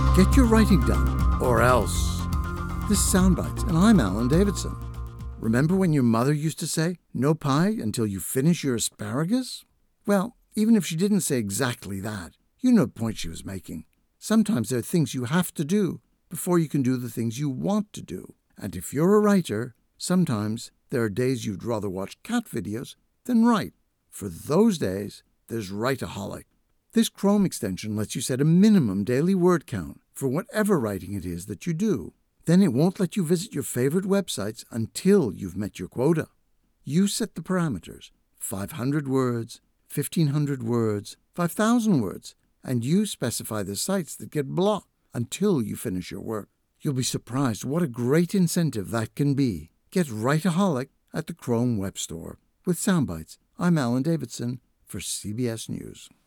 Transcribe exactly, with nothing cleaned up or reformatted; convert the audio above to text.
Get your writing done, or else. This is Soundbites, and I'm Alan Davidson. Remember when your mother used to say, no pie until you finish your asparagus? Well, even if she didn't say exactly that, you know the point she was making. Sometimes there are things you have to do before you can do the things you want to do. And if you're a writer, sometimes there are days you'd rather watch cat videos than write. For those days, there's Writeaholic. This Chrome extension lets you set a minimum daily word count for whatever writing it is that you do. Then it won't let you visit your favorite websites until you've met your quota. You set the parameters, five hundred words, fifteen hundred words, five thousand words, and you specify the sites that get blocked until you finish your work. You'll be surprised what a great incentive that can be. Get Writeaholic at the Chrome Web Store. With Soundbites, I'm Alan Davidson for C B S News.